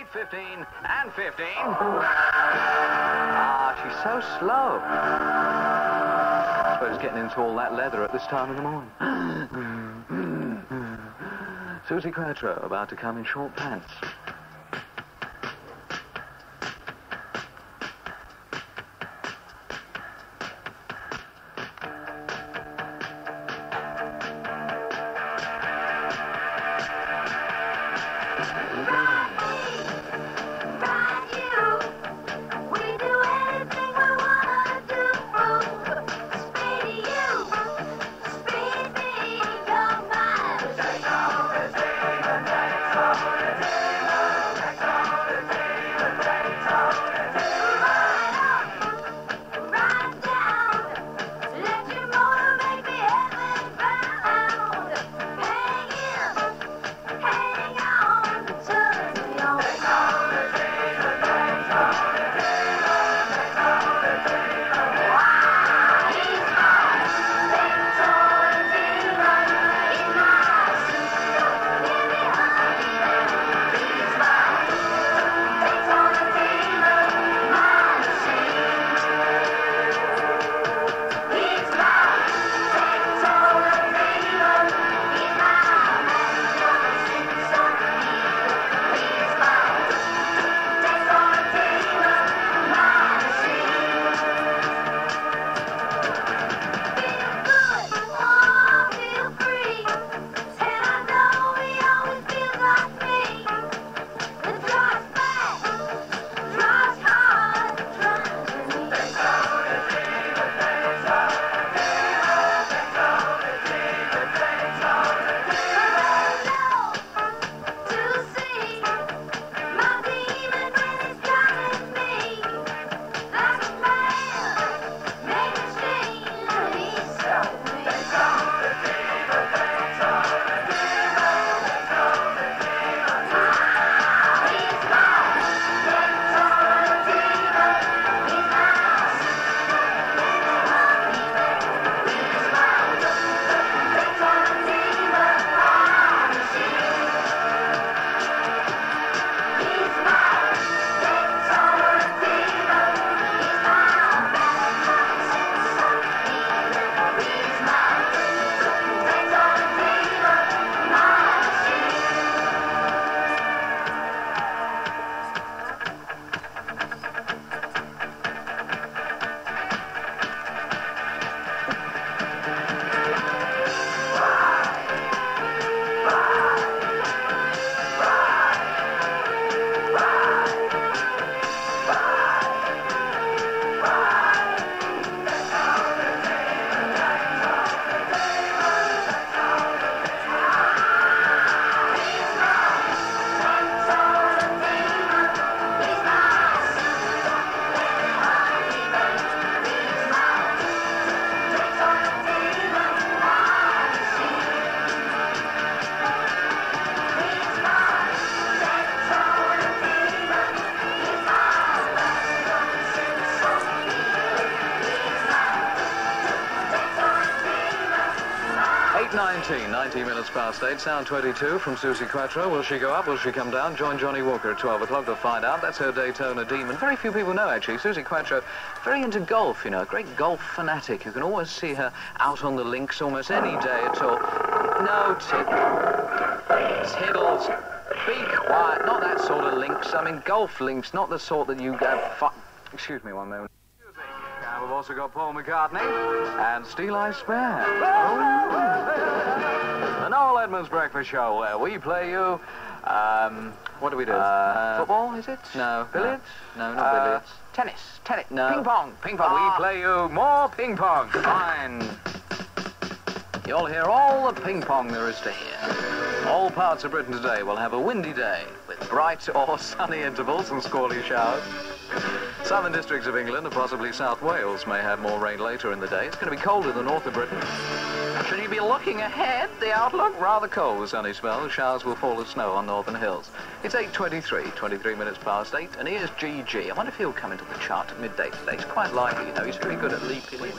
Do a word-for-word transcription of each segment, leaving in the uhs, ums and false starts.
eight, fifteen, and fifteen. Ah, she's so slow. I suppose getting into all that leather at this time of the morning. Suzi Quatro about to come in short pants. nineteen, nineteen minutes past eight, sound twenty-two from Suzi Quatro. Will she go up? Will she come down? Join Johnny Walker at twelve o'clock to find out. That's her Daytona Demon. Very few people know, actually. Suzi Quatro, very into golf, you know, a great golf fanatic. You can always see her out on the links almost any day at all. No, tid tiddles. Be quiet. Not that sort of links. I mean, golf links, not the sort that you get... Fu Excuse me one moment. And we've also got Paul McCartney and Steel Eye Spare. Oh. The Noel Edmonds Breakfast Show, where we play you... Um, what do we do? Uh, Football, is it? No. Billiards? No, not uh, billiards. Tennis. Tennis. No. Ping pong. Ping pong. Ah. We play you more ping pong. Fine. You'll hear all the ping pong there is to hear. All parts of Britain today will have a windy day with bright or sunny intervals and squally showers. Southern districts of England and possibly South Wales may have more rain later in the day. It's going to be cold in the north of Britain. Should you be looking ahead, the outlook rather cold with sunny spells. Showers will fall as snow on northern hills. It's eight twenty-three, twenty-three minutes past eight, and here's G G. I wonder if he'll come into the chart at midday today. He's quite likely, you know. He's very good at leaping in.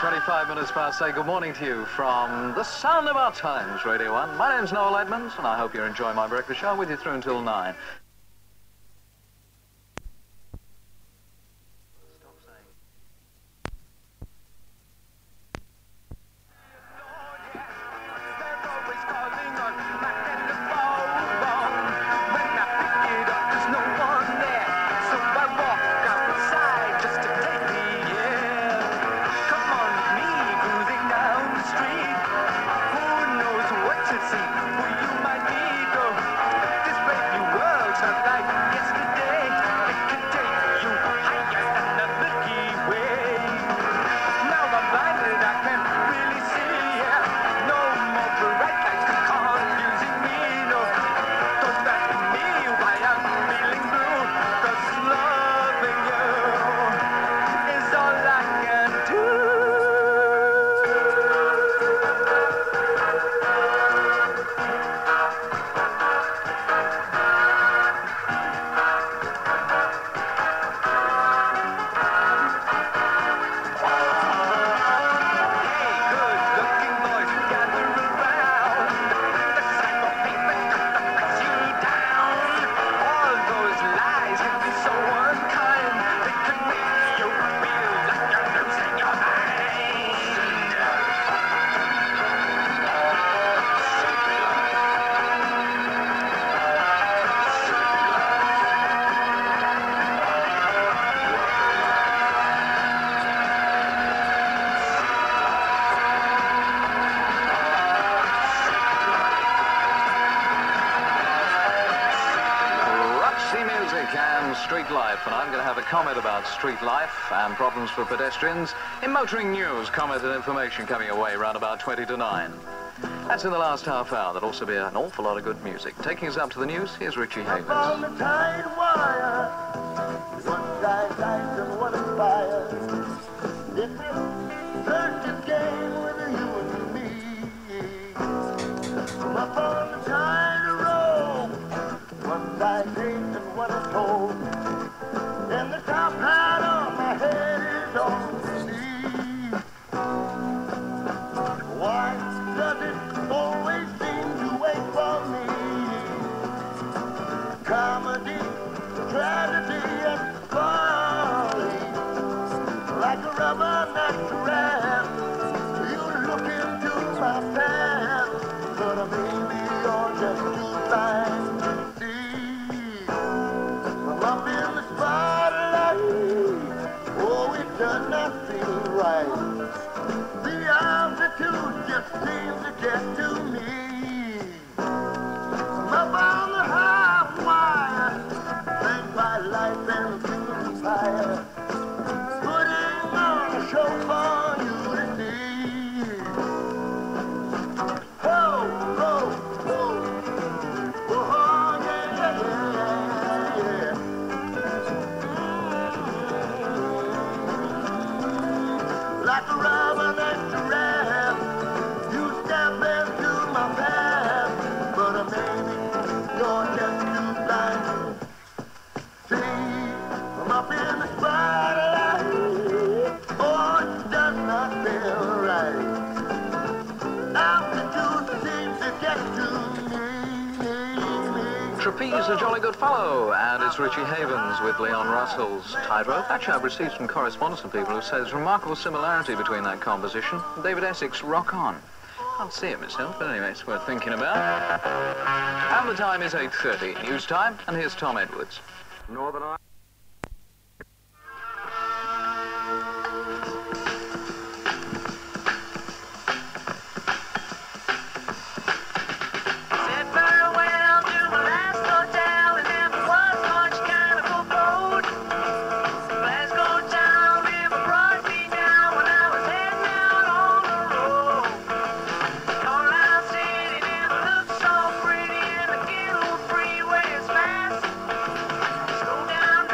twenty-five minutes past, say good morning to you from the sound of our times, Radio one. My name's Noel Edmonds, and I hope you're enjoying my breakfast show with you through until nine. And street life, and I'm going to have a comment about street life and problems for pedestrians in Motoring News. Comment and information coming away around about twenty to nine. That's in the last half hour. There'll also be an awful lot of good music. Taking us up to the news, here's Richie Havens. On the tide wire, one dies light and one inspires. It's a circus game with you and me. From up on the tide road, one dies eight and one is told. And the top hat on my head is on the sea. Why does it always seem to wait for me? Comedy, tragedy, and folly. Like a rubber nut you look into my past, but maybe you're just too blind to see. I'm up in the spotlight, oh, it does not feel right. The altitude just seems to get to me. I'm up on the high wire, thank my life and fuel fire, putting on a show for you to see. Oh, oh, oh, oh, yeah, yeah, yeah, yeah. Like a rubber next to red, you step into my path, but maybe you're just too blind to see. I'm up in the spotlight, oh, it does not feel right. Altitude seems to get to me, me, me. Trapeze, a jolly good fellow, and it's Richie Havens with Leon Russell's Tightrope. Actually, I've received some correspondence from people who say there's remarkable similarity between that composition and David Essex' Rock On. Can't see it myself, but anyway, it's worth thinking about. And the time is eight thirty, news time, and here's Tom Edwards. Northern Ireland. Down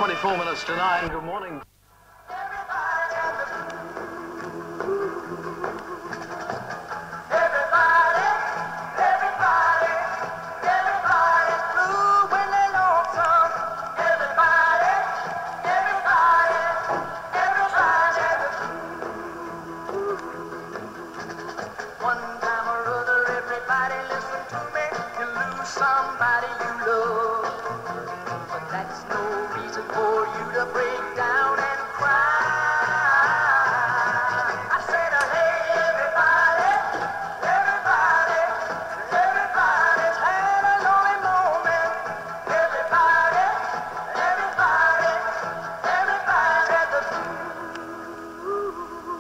twenty-four minutes to nine. Good morning. Somebody you love, but that's no reason for you to break down and cry. I said, hey, everybody, everybody, everybody's had a lonely moment. Everybody, everybody, everybody's had the blues.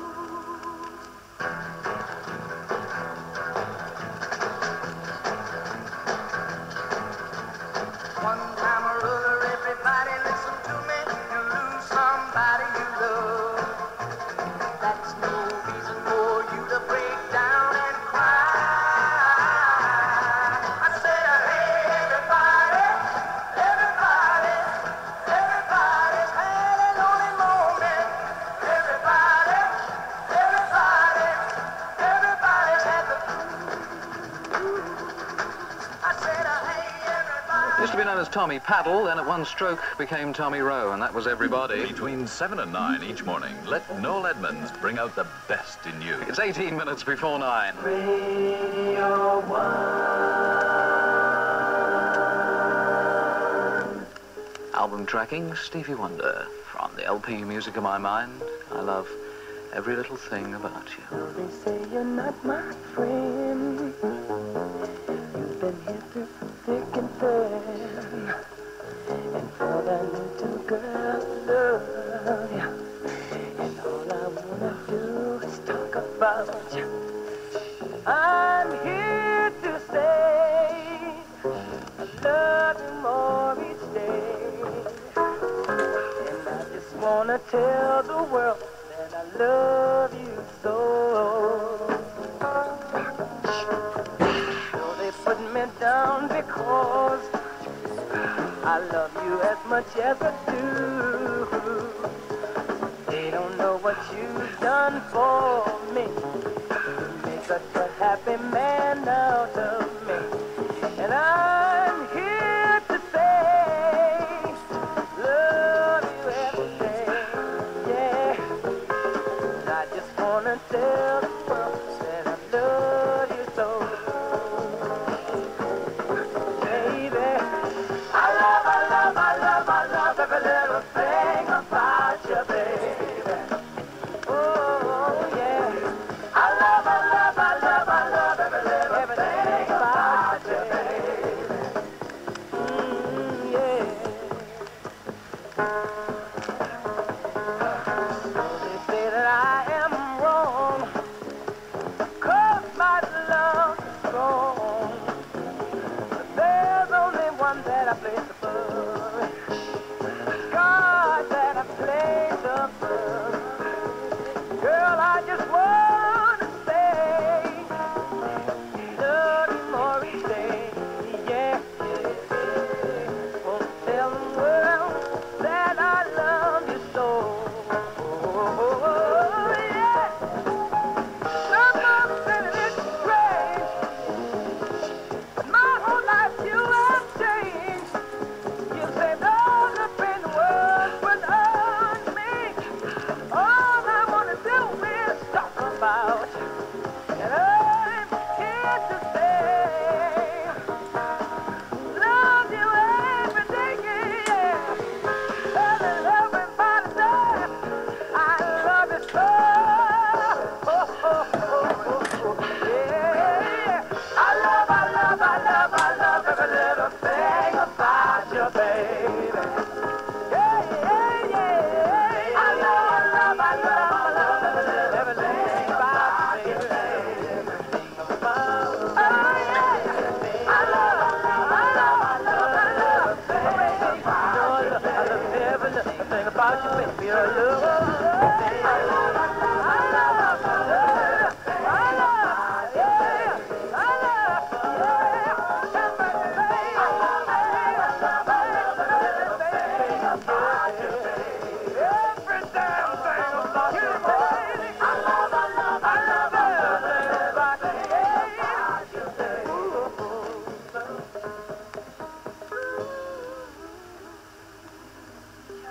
One time or other, everybody listen to me. You lose somebody you love. That's no reason for you to break down and cry. I said, hey, everybody, everybody, everybody's had a lonely moment. Everybody, everybody, everybody's had the blues. I said, hey, everybody. Used to be known as Tommy Paddle, then at one stroke became Tommy Rowe, and that was everybody. Between seven and nine each morning, let Noel Edmonds bring out the best in you. It's eighteen minutes before nine. Radio One. Album tracking, Stevie Wonder. From the L P Music of My Mind, I love every little thing about you. They say you're not my friend. You've been here through thick and thin. And for that little girl, love you. And all I wanna do is talk about you. I'm here to say I love you more each day. And I just wanna tell the world that I love you so. So they put me down because I love you as much as I do. They don't know what you've done for me. You made such a happy man out of me. And I'm here to say, love you every day, yeah. And I just wanna tell the world that I love you so. Baby, I love, I love, I love, I love every little thing about you, baby. Oh, yeah. I love, I love, I love, I love every little thing about you, baby. Mm, yeah. They say that I am wrong, 'cause my love is strong. But there's only one that I place above, God that I place above. Girl, I just wanna say, love you more each day, yeah. Wanna tell the world that I love you so. Oh, yeah. Some folks say that it's strange, but my whole life you have changed. You say all the pain the world would hurt me. All I wanna do is talk about you. And I'm here to say, love you every day, yeah. Telling everybody that I love you so. Oh, oh, oh, oh, oh, yeah. I love, I love, I love, I love every little thing about you, baby. Yeah, yeah, yeah. I love, I love, I love, I love every little everything about you, baby. Oh, yeah. I love, I love, I love, I love, I love everything about you, baby. I love every little thing about you, baby. I love, I love, I love, I love, I love, I love, yeah. I love, yeah. Everything I love, I love, I love everything about you.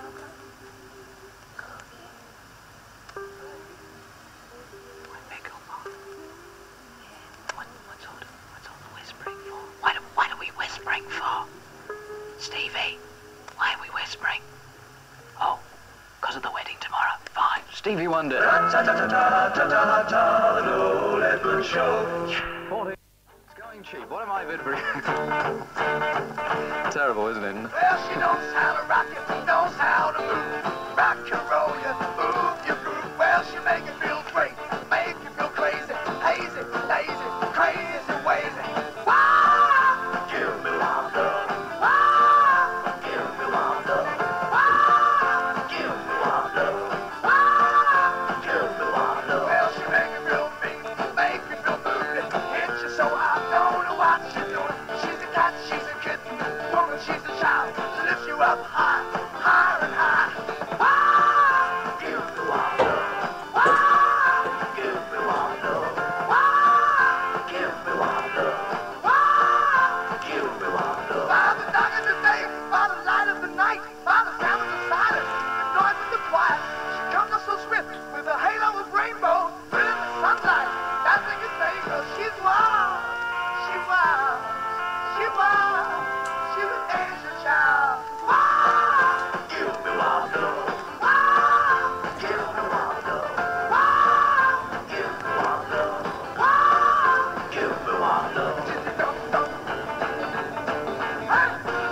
What, what's all the, what's all the whispering for? Why, do, why are we whispering for? Stevie, why are we whispering? Oh, because of the wedding tomorrow. Fine. Stevie Wonder. Ta-ta-ta-ta-ta-ta-ta, the Noel Edmonds Show. forty. It's going cheap. What am I bid for? Terrible, isn't it? Well, she knows how to rock it, knows how to move. Rock and roll you, move your groove. Well, she make it feel great, make you feel crazy, hazy, lazy, crazy, wazy. Wow! Give me one love. Wow! Give me one love. Wow! Give me one love. Wow! Give me one love. Well, she make it feel mean, make you feel moody, hit you so I don't know what she's doing. She's a cat, she's a kitten, woman, she's a child. She lifts you up high, higher and higher. Wow! Give me one love. Wow! Give me one love. Wow! Give me one love. Wow! Give me one love. By the dark of the day, by the light of the night, by the sound of the silence, the noise of the quiet, she comes up so swift with a halo of rainbow, brilliant sunlight, dancing in day, 'cause she's wild, she wild, she wild, she's an angel child. Wow! Give me one love. Wow! Give me one love. Wow! Give me one love. Wow! Give me one love. Dum-dum. Hey!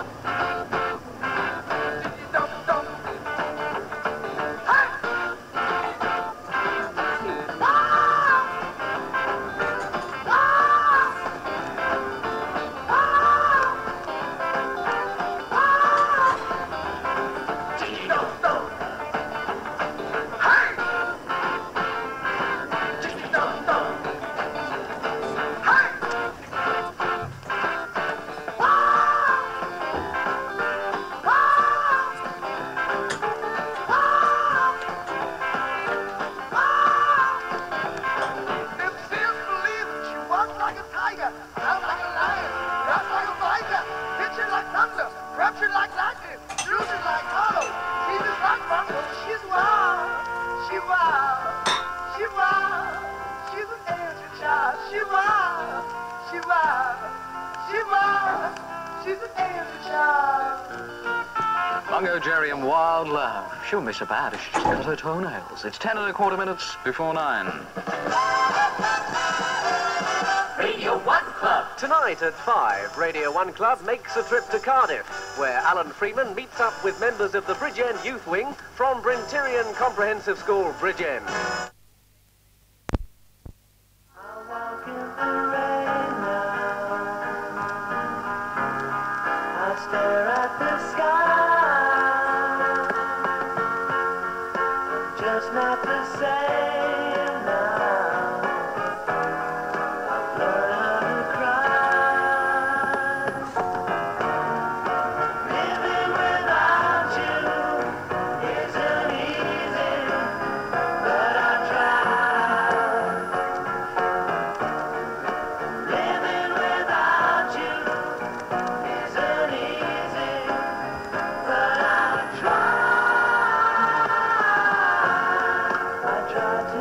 Dum-dum. Hey! Wow! Bongo Jerry and Wild Love. She'll miss her bad if she just cut her toenails. It's ten and a quarter minutes before nine. Radio One Club. Tonight at five, Radio One Club makes a trip to Cardiff, where Alan Freeman meets up with members of the Bridgend Youth Wing from Bryn Tyrion Comprehensive School, Bridgend. Stare at the sky, just not the same now. I've learned how to cry. Living without you isn't easy, but I try. Living without you isn't easy, but I try. I try to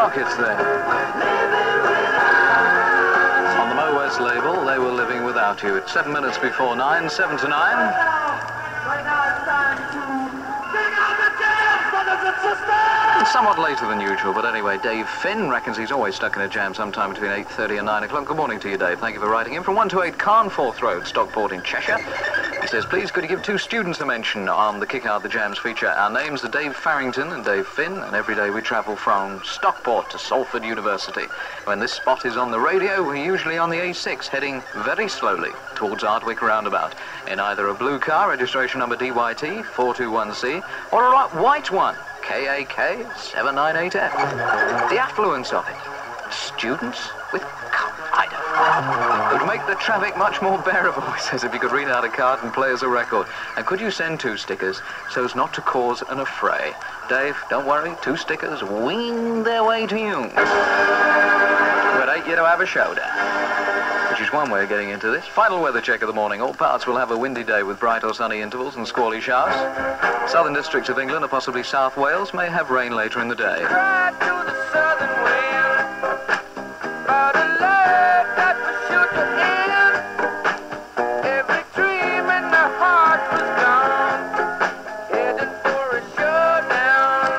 Rockets there. On the Mo West label, They Were Living Without You. It's seven minutes before nine, seven to nine. It's somewhat later than usual, but anyway, Dave Finn reckons he's always stuck in a jam sometime between eight thirty and nine o'clock. Good morning to you, Dave. Thank you for writing in. From one two eight Carnforth Road, Stockport in Cheshire. He says, please could you give two students a mention on the Kick Out the Jams feature? Our names are Dave Farrington and Dave Finn, and every day we travel from Stockport to Salford University. When this spot is on the radio, we're usually on the A six, heading very slowly towards Ardwick Roundabout, in either a blue car, registration number D Y T four two one C, or a white one, K A K seven nine eight F. The affluence of it. Students with... I don't know. It would make the traffic much more bearable, he says, if you could read out a card and play us a record. And could you send two stickers so as not to cause an affray? Dave, don't worry, two stickers wing their way to you. But ain't you to have a showdown? Which is one way of getting into this. Final weather check of the morning. All parts will have a windy day with bright or sunny intervals and squally showers. Southern districts of England, or possibly South Wales, may have rain later in the day. Ride to the southern wind, by the love that was sheltered in. Every dream in the heart was gone, heading for a showdown.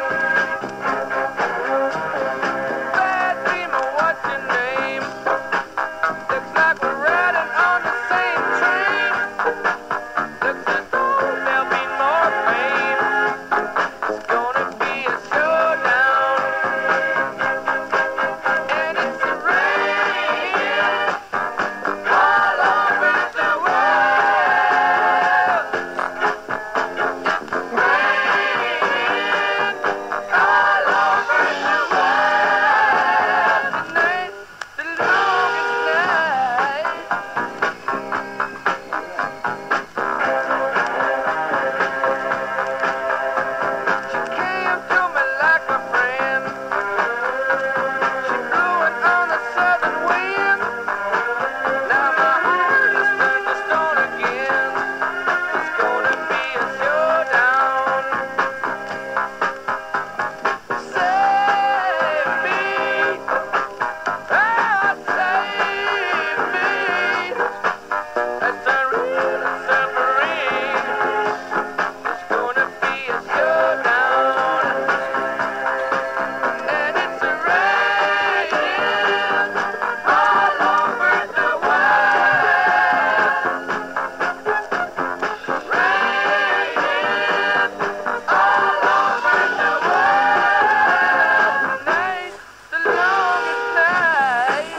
Bad dreamer, what's your name? Looks like we're riding on the same train. Looks as though there'll be more pain. It's gonna be a showdown. And it's a rain all over the world. Rain all over the world. Tonight's the longest night. She came to me like a friend. She blew it on the southern wind. Now my heart is turned to stone again. It's gonna be a showdown. Save me, oh save me. That's a real submarine. It's gonna be a showdown. And it's a rain all over the world. Rain all over the world. Tonight's the longest night.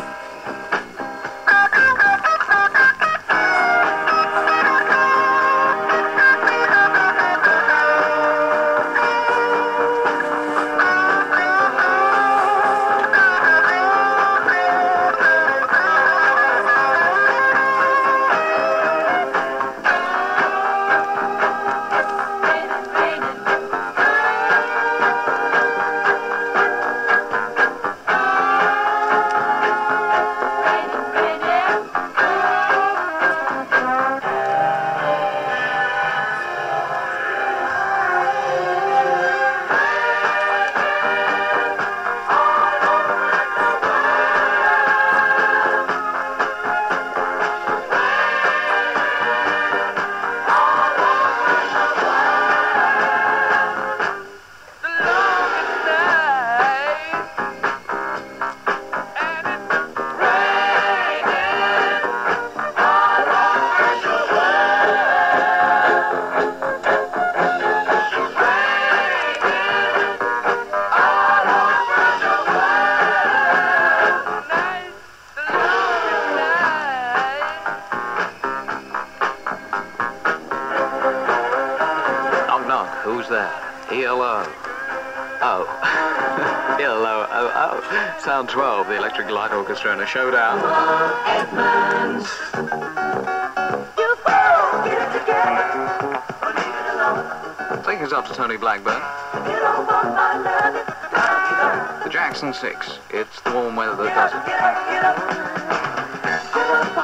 The longest night. And it's raining all over the world. Raining all over the world. Tonight's the longest night. Knock, knock. Who's there? Hello. Oh. Hello. Oh, oh. Sound twelve, the Electric Light Orchestra in a showdown. Edmonds. You fool, get it together. Or leave it alone. Take us up to Tony Blackburn. You don't want my love. Get The Jackson Six. It's the warm weather that up, does it. get up, get up. Get up